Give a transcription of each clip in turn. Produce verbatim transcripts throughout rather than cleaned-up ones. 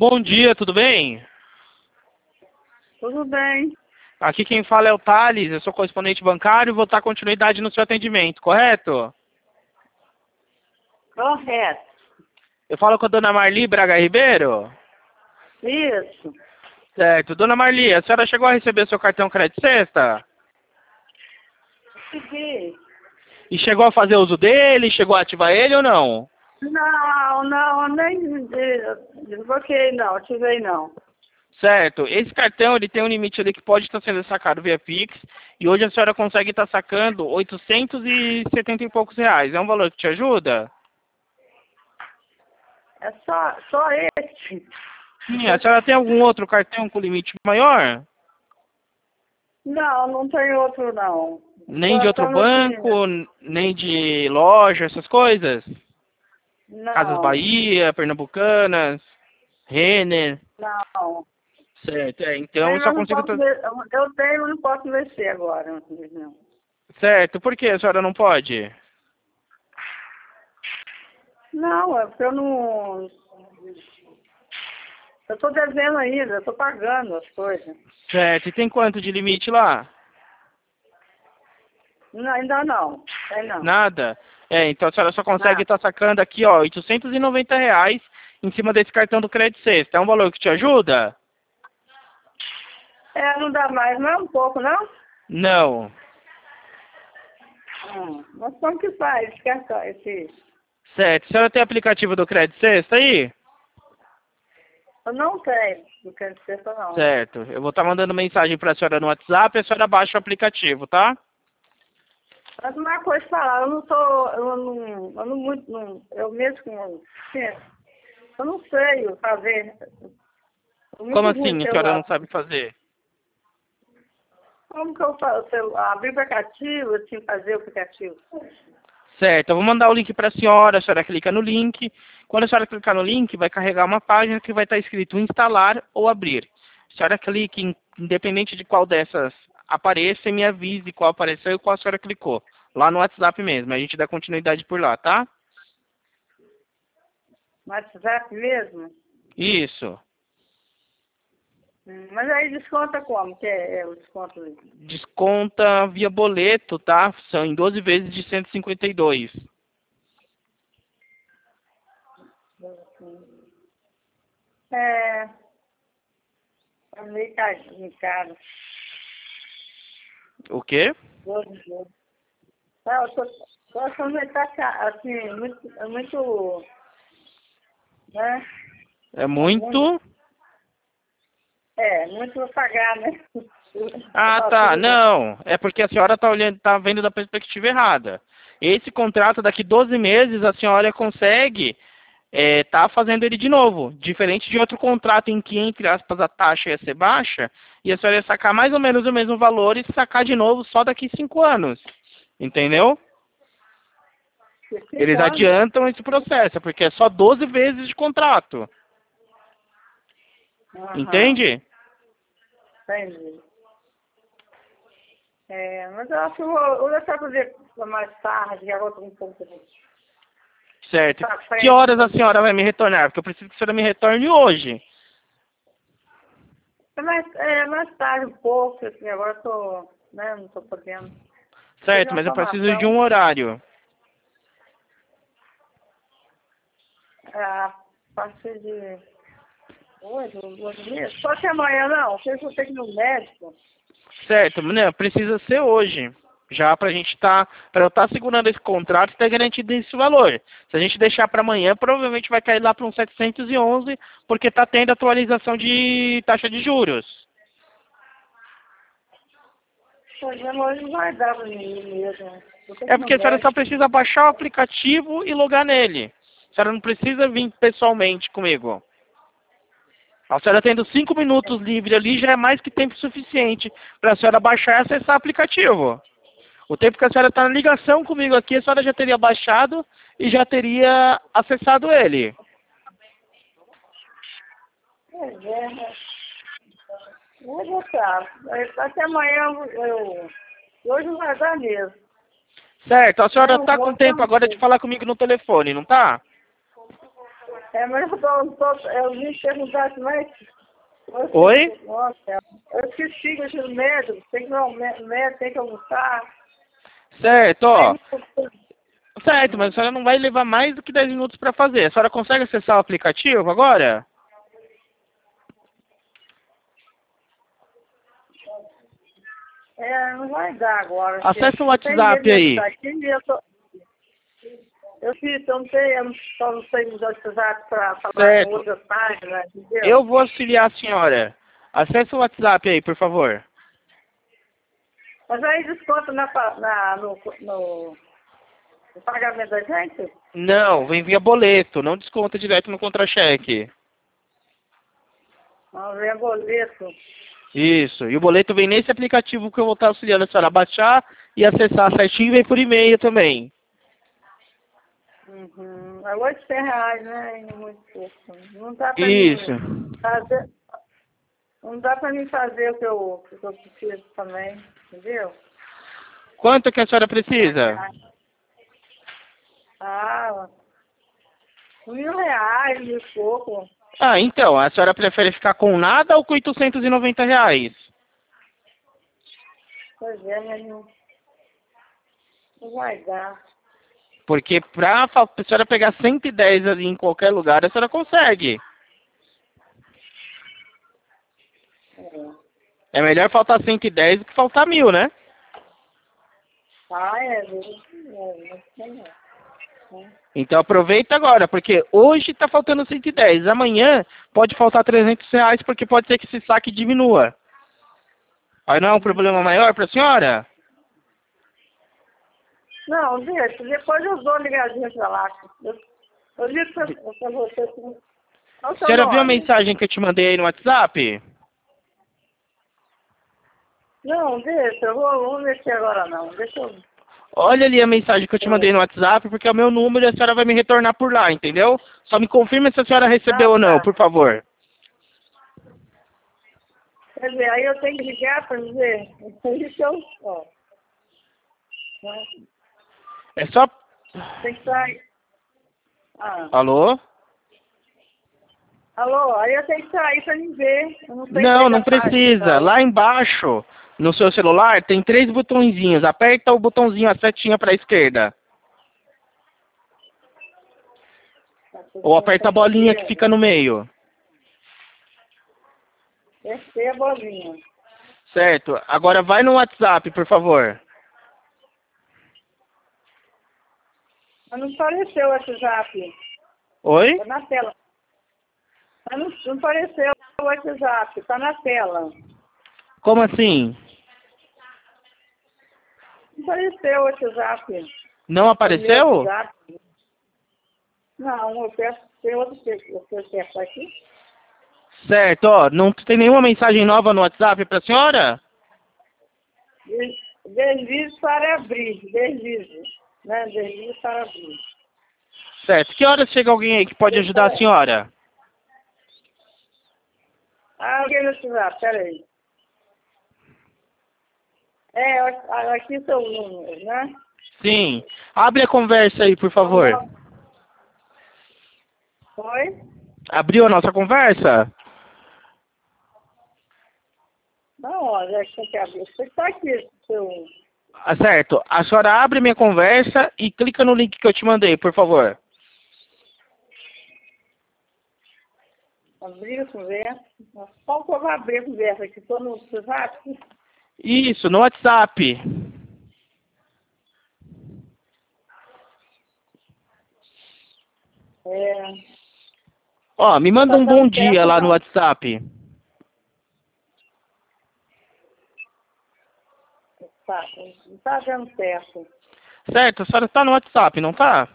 Bom dia, tudo bem? Tudo bem. Aqui quem fala é o Thales, eu sou correspondente bancário e vou dar continuidade no seu atendimento, correto? Correto. Eu falo com a dona Marli Braga Ribeiro? Isso. Certo. Dona Marli, a senhora chegou a receber seu cartão crédito sexta? Segui. E chegou a fazer uso dele? Chegou a ativar ele ou não? Não, não, nem eh, desbloqueei não, ativei não. Certo. Esse cartão ele tem um limite ali que pode estar sendo sacado via Pix e hoje a senhora consegue estar sacando oitocentos e setenta e poucos reais. É um valor que te ajuda? É só, só esse. Sim, a senhora tem algum outro cartão com limite maior? Não, não tem outro não. Nem de Só outro tá no banco, nem de loja, essas coisas? Casas Não, Bahia, Pernambucanas, Renner. não. Certo, é, então eu Tenho, só eu não consigo... posso tra- ver, eu tenho, eu não posso vencer agora. Não. Certo, por que a senhora não pode? Não, é porque eu não. Eu tô devendo ainda, eu tô pagando as coisas. Certo, e tem quanto de limite lá? Não, ainda não. Tem não. Nada? É, então a senhora só consegue Nada. estar sacando aqui, ó, oitocentos e noventa reais em cima desse cartão do crédito sexta. É um valor que te ajuda? É, não dá mais, não é um pouco, não? Não. Hum, mas como que faz esse cartão, esse... Certo, a senhora tem aplicativo do crédito sexta aí? Eu não tenho, não quero dizer isso não. Certo, eu vou estar mandando mensagem para a senhora no WhatsApp e a senhora baixa o aplicativo, tá? Mas uma coisa falar, eu não tô, eu não, eu não muito, não, eu mesmo com, eu não sei fazer, é muito Como ruim o assim a senhora celular. não sabe fazer? Como que eu faço, celular, abrir o aplicativo, assim, fazer o aplicativo? Certo, eu vou mandar o link para a senhora, a senhora clica no link. Quando a senhora clicar no link, vai carregar uma página que vai estar escrito instalar ou abrir. A senhora clica, em- independente de qual dessas apareça, e me avise qual apareceu e qual a senhora clicou. Lá no WhatsApp mesmo, a gente dá continuidade por lá, tá? No WhatsApp mesmo? Isso. Hum, mas aí desconta como, que é, é o desconto? Desconta via boleto, tá? São em doze vezes de cento e cinquenta e dois. É, é meio carinho, caro. O quê? doze vezes. Ah, eu tô, tô achando que tá ca- assim, muito, é muito, né? É É muito, muito... é, muito pra pagar, né? A Ah, tá. fatura. Não. É porque a senhora está olhando, tá vendo da perspectiva errada. Esse contrato daqui doze meses a senhora consegue é, tá fazendo ele de novo. Diferente de outro contrato em que, entre aspas, a taxa ia ser baixa e a senhora ia sacar mais ou menos o mesmo valor e sacar de novo só daqui cinco anos. Entendeu? Cinco Eles anos. adiantam esse processo, porque é só doze vezes de contrato. Aham, Entende? entendi. É, mas eu acho que eu vou, eu vou deixar fazer mais tarde, agora eu tô um pouco Certo. pra Que frente. horas a senhora vai me retornar? Porque eu preciso que a senhora me retorne hoje. É mais, é, mais tarde um pouco, assim, agora eu tô, né, não tô podendo. Fiz Certo, uma mas eu preciso de formação, um horário. é, a partir de hoje, duas dias. Só que amanhã não, porque eu vou ter que ir no médico. Certo, né? Precisa ser hoje. Já pra gente tá, para eu estar segurando esse contrato e ter garantido esse valor. Se a gente deixar para amanhã, provavelmente vai cair lá para uns setecentos e onze, porque tá tendo atualização de taxa de juros. Pois é, mas não vai dar pra mim mesmo. Vou ter que É ir no porque a senhora só médico. precisa baixar o aplicativo e logar nele. A senhora não precisa vir pessoalmente comigo. A senhora tendo cinco minutos livre ali já é mais que tempo suficiente para a senhora baixar e acessar o aplicativo. O tempo que a senhora está na ligação comigo aqui, a senhora já teria baixado e já teria acessado ele. Pois é, mas vou deixar. Até amanhã eu, eu- hoje não vai dar mesmo. Certo, a senhora Não, está com vou ter tempo um agora de pouco. falar comigo no telefone, não tá? É, mas eu, tô, tô, eu vim perguntar como é que... Oi? Nossa, eu esqueci que eu médico, tem que ir ao médico, tem que almoçar. Certo, Aí, ó. Certo, mas a senhora não vai levar mais do que dez minutos para fazer. A senhora consegue acessar o aplicativo agora? é, não vai dar agora. Acesse o Eu tenho medo WhatsApp de aí. entrar aqui e eu tô... Eu fiz, eu não tenho, eu não- só não sei nos WhatsApp para falar com Certo. outras páginas, entendeu? Eu vou auxiliar a senhora. Acesse o WhatsApp aí, por favor. Mas aí desconta na, pa- na, no, no, no pagamento da gente? Não, vem via boleto, não desconta direto no contra-cheque. Não, vem boleto. Isso. E o boleto vem nesse aplicativo que eu vou estar auxiliando a senhora a baixar e acessar certinho e vem por e-mail também. Uhum. É oitocentos reais, né? Ainda muito pouco. Não dá pra Isso. mim fazer. Não dá pra mim fazer o que eu, o que eu preciso também, entendeu? Quanto que a senhora precisa? Ah, mil reais, mil e pouco. Ah, então, a senhora prefere ficar com nada ou com oitocentos e noventa reais? Pois é, mas não, não vai dar. Porque pra fa- a senhora pegar cento e dez ali em qualquer lugar, a senhora consegue. É. É melhor faltar cento e dez do que faltar mil, né? Ah, é, é, não sei não. É. Então aproveita agora, porque hoje está faltando cento e dez. Amanhã pode faltar trezentos reais, porque pode ser que esse saque diminua. Aí não é um problema maior para a senhora? Não, deixa, depois eu dou ligadinha pra lá. Eu, eu digo pra, pra você assim, qual é o A seu senhora viu a nome? mensagem que eu te mandei aí no WhatsApp? Não, deixa, eu vou, vou mexer agora não. Deixa eu. Olha ali a mensagem que eu te mandei no WhatsApp, porque é o meu número e a senhora vai me retornar por lá, entendeu? Só me confirma se a senhora Ah, recebeu ou não, tá. por favor. Quer dizer, aí eu tenho que ligar pra dizer. Isso eu, ó. Né? É só... Tem que sair. Ah. Alô? Alô, aí eu tenho que sair pra me ver. Eu não sei Não, sair não da página. precisa. Tá? Lá embaixo, no seu celular, tem três botõezinhos. Aperta o botãozinho, a setinha para a esquerda. Ou aperta a bolinha que fica no meio. Descer a bolinha. Certo. Agora vai no WhatsApp, por favor. Mas não apareceu o WhatsApp. Oi? Tá na tela. Mas não, não apareceu o WhatsApp. Tá na tela. Como assim? Não apareceu o WhatsApp. Não O meu apareceu? WhatsApp. Não, eu peço, tem outro que eu peço aqui. Certo, ó. Não tem nenhuma mensagem nova no WhatsApp pra senhora? Des- Deslize para abrir. Deslize. Né? Deslize para abrir. Certo. Que horas chega alguém aí que pode ajudar a senhora? Ah, alguém no WhatsApp, peraí. É, a- aqui são os números, né? Sim. Abre a conversa aí, por favor. Oi? Abriu a nossa conversa? Não, olha, é que você quer abrir. Você está aqui, seu... Ah, certo. A senhora abre minha conversa e clica no link que eu te mandei, por favor. Abrir a conversa. Qual que eu vou abrir a conversa aqui? Estou no WhatsApp? Isso, no WhatsApp. É... Ó, me Não manda está um bom dando dia certo, lá no não. WhatsApp. Tá, não está dando certo. Certo, a senhora está no WhatsApp, não tá?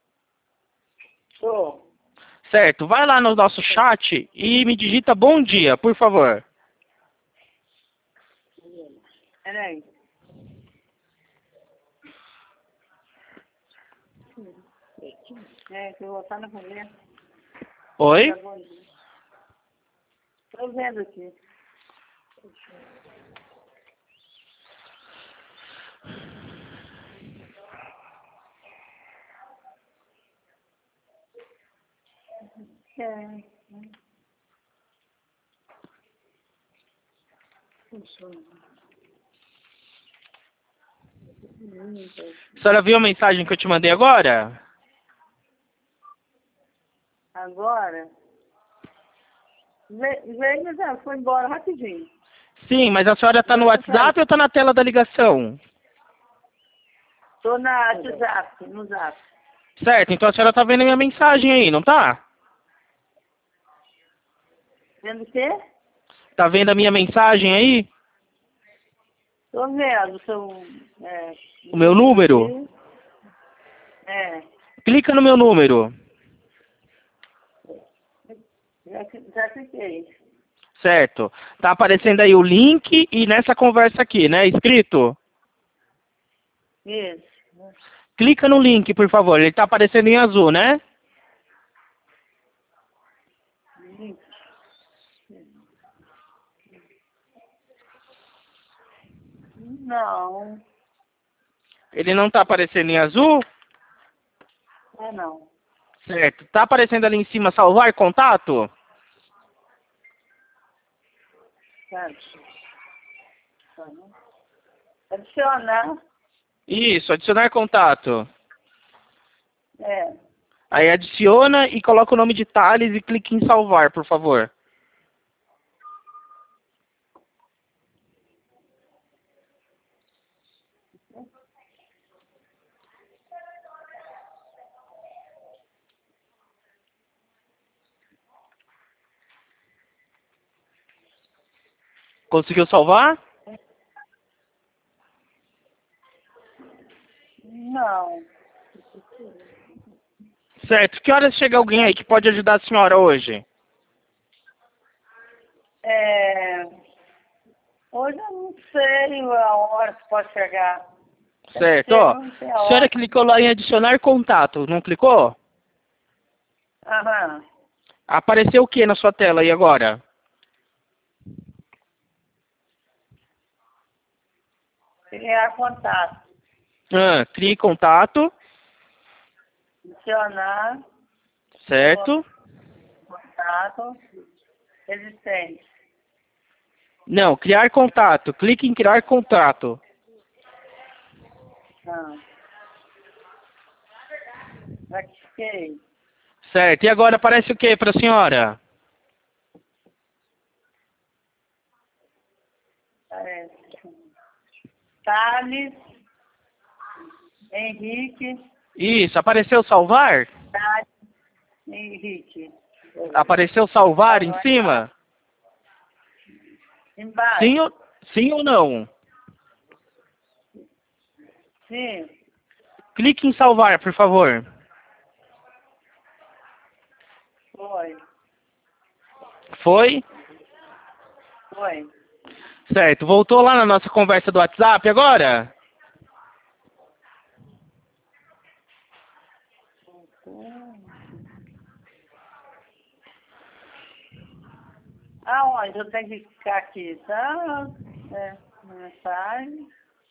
Estou. Certo, vai lá no nosso chat e me digita bom dia, por favor. Peraí. É, que eu vou botar na conversa. Oi? Estou vendo aqui. quer. A senhora viu a mensagem que eu te mandei agora? Agora? Veio, veio, já foi embora rapidinho. Sim, mas a senhora está no WhatsApp ou está na tela da ligação? Tô na WhatsApp, no Zap. Certo, então a senhora está vendo a minha mensagem aí, não tá? Vendo o quê? Tá vendo a minha mensagem aí? Tô vendo o seu... É, O meu número? é, Clica no meu número. já, já cliquei. Certo. Tá aparecendo aí o link e nessa conversa aqui, né? Escrito. Isso. Clica no link, por favor. Ele tá aparecendo em azul, né? Não, Ele não tá aparecendo em azul? é não. Certo. Tá aparecendo ali em cima salvar contato? Certo. Adicionar, Isso, adicionar contato. é, Aí adiciona e coloca o nome de Thales e clique em salvar, por favor. Conseguiu salvar? não. Certo. Que horas chega alguém aí que pode ajudar a senhora hoje? É, hoje eu não sei a hora que pode chegar. Certo, Chega, ó. não sei a A senhora hora. clicou lá em adicionar contato, não clicou? Aham. Apareceu o que na sua tela aí agora? Criar contato. Ah, crie contato, Adicionar certo? contato existente. Não, criar contato. Clique em criar contato. Ah. Já cliquei. Certo. E agora aparece o que para a senhora? Parece. Thales, Henrique, Isso, apareceu salvar? Thales, Henrique. Apareceu salvar em cima? Sim Embaixo. ou, sim ou não? Sim. Clique em salvar, por favor. Foi. Foi? Foi. Certo. Voltou lá na nossa conversa do WhatsApp agora? Aonde? Eu tenho que ficar aqui, tá? É, mensagem.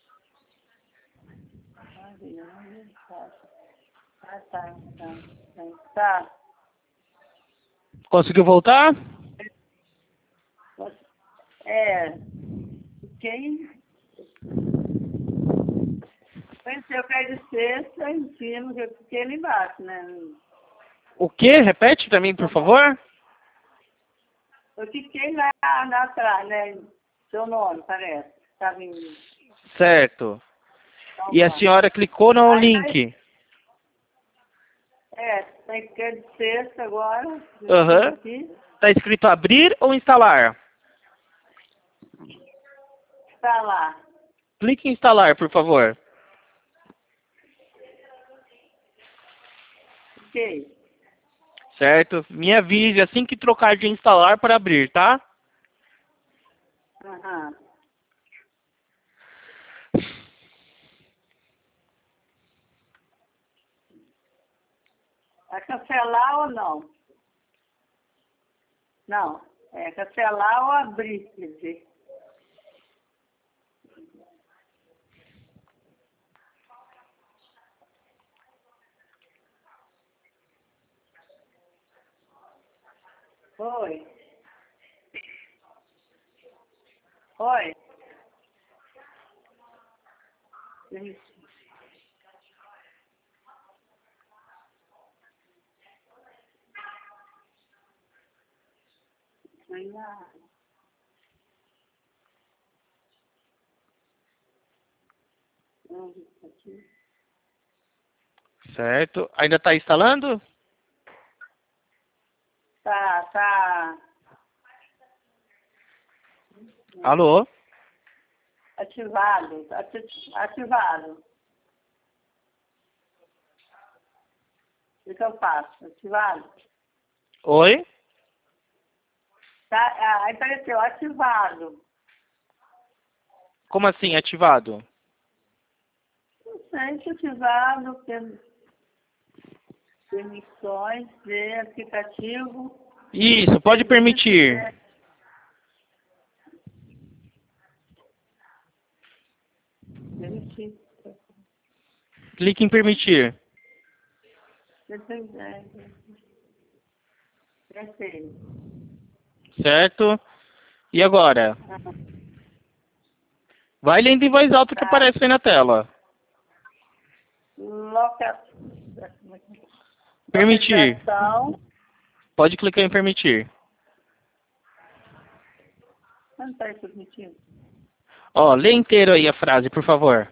Ah, tá, tá, tá. Tá. Conseguiu voltar? É, quem pensei eu caí de sexta em cima, que eu fiquei ali embaixo, né? O que? Repete para mim, por favor. Eu fiquei lá, lá atrás, né? Seu nome, parece. Estava em Certo. São E a Paulo. senhora clicou no Aí, link. é, tem que ter de sexta agora. Aham. Aqui. Tá escrito abrir ou instalar? Está lá. Clique em instalar, por favor. Ok. Certo? Me avise assim que trocar de instalar para abrir, tá? Aham. Vai cancelar ou não? Não. É cancelar ou abrir, quer dizer. Oi. Oi. Isso. Ainda. Aqui. Certo. Ainda está instalando? Tá, tá. Alô? Ativado. ati- Ativado. O que eu faço? Ativado? Oi? Tá, ah, aí apareceu ativado. Como assim, ativado? Não sei se ativado, per- permissões de aplicativo. Isso, pode permitir. Permitir. Clique em permitir. Pensei. Certo? E agora? Vai lendo em voz alta que Tá. aparece aí na tela. Loca... Permitir. Localização. Pode clicar em permitir. Não está permitindo. Ó, lê inteiro aí a frase, por favor.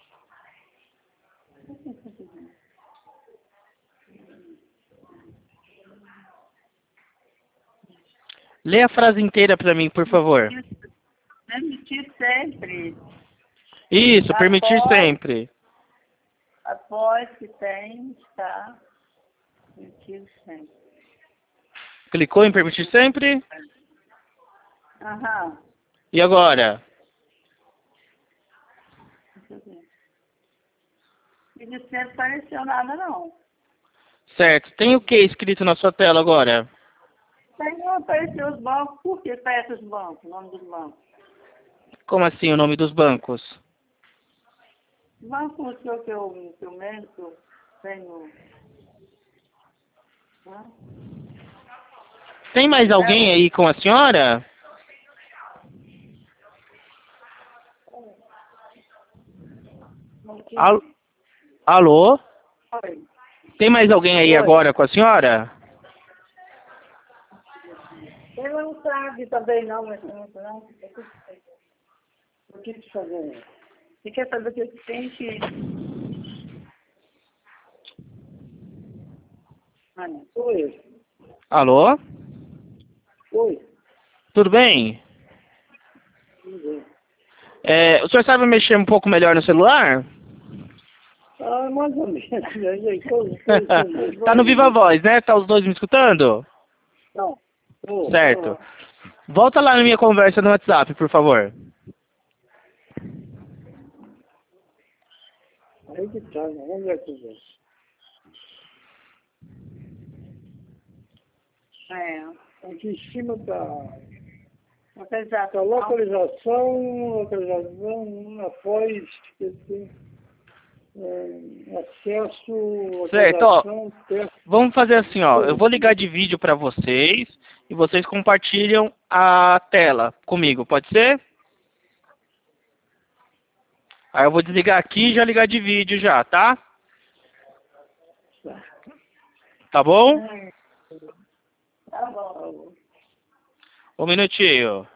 Lê a frase inteira pra mim, por favor. Permitir sempre. Isso, permitir Após- sempre. Após que tem, está permitido sempre. Clicou em permitir sempre? Aham. E agora? Deixa eu ver. E de sempre apareceu nada, não. Certo. Tem o que escrito na sua tela agora? Aí não apareceu os bancos. Por que aparece os bancos? O nome dos bancos? Como assim o nome dos bancos? Banco que eu, que eu, que eu mesmo, que eu tenho. Hã? Tem mais alguém aí com a senhora? Al- Alô? Oi. Tem mais alguém aí Oi. agora com a senhora? Ela não sabe também não, mas não. não. O que que fazer? Você quer saber o que que tem que... Ah, não. Oi. Alô? Oi. Tudo bem? Tudo bem. É, o senhor sabe mexer um pouco melhor no celular? Ah, mais ou menos. Tá no Viva Voz, né? Tá os dois me escutando? Não. Tô, Certo. tô. Volta lá na minha conversa no WhatsApp, por favor. Aí que tá, né? Vamos ver aqui. É. Aqui em cima tá... Localização. A localização, localização, após é, acesso, Certo, ó. localização, teste. Vamos fazer assim, ó. Eu vou ligar de vídeo pra vocês e vocês compartilham a tela comigo, pode ser? Aí eu vou desligar aqui e já ligar de vídeo já, tá? Tá bom? Tá bom. Um minutinho.